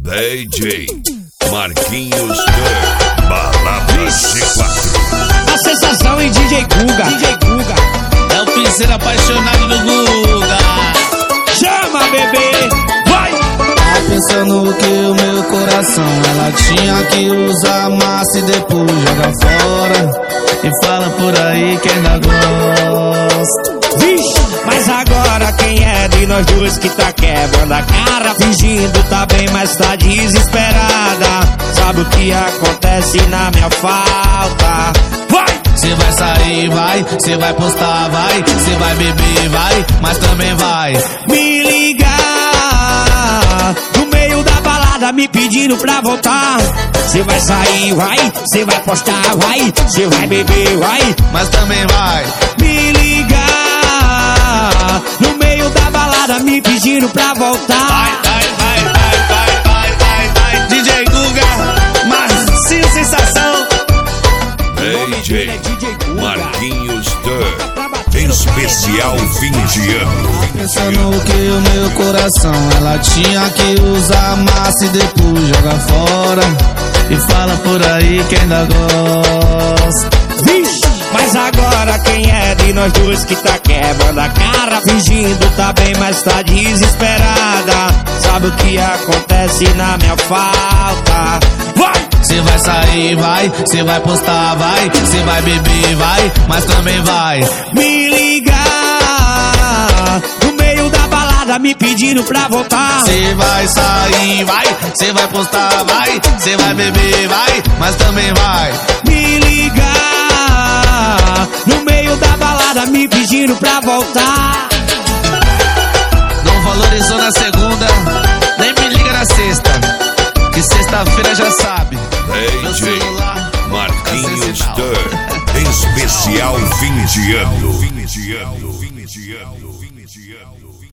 DJ Marquinhos Balada G4. A sensação em DJ Guga. É o piseiro apaixonado do Guga. Chama, bebê, vai! Tá pensando que o meu coração ela tinha que usar massa e depois joga fora. E fala por aí que ainda gosta. Vixe, mas agora quem é de nós dois que tá quebrando a cara? Fingindo tá bem, mas tá desesperada. Sabe o que acontece na minha falta? Vai! Cê vai sair, vai, cê vai postar, vai, cê vai beber, vai, mas também vai me ligar no meio da balada me pedindo pra voltar. Cê vai sair, vai, cê vai postar, vai, cê vai beber, vai, mas também vai me ligar no meio da balada me pedindo pra voltar. vai, DJ Guga, Marcinho Sensação. DJ Marquinhos em especial fim de ano. Pensando que o meu coração ela tinha que usar massa e depois joga fora. E fala por aí que ainda gosta. Vixe, mas agora quem é de nós dois que tá quebrando a cara? Fingindo tá bem, mas tá desesperada. Sabe o que acontece na minha falta? Vai! Cê vai sair, vai, cê vai postar, vai, cê vai beber, vai, mas também vai me ligar no meio da balada me pedindo pra voltar. Cê vai sair, vai, cê vai postar, vai, cê vai beber, vai, mas também vai me ligar no meio da balada me pedindo pra voltar. Não valorizou na segunda, nem me liga na sexta, que sexta-feira já sabe. DJ Marquinhos em especial fim de ano.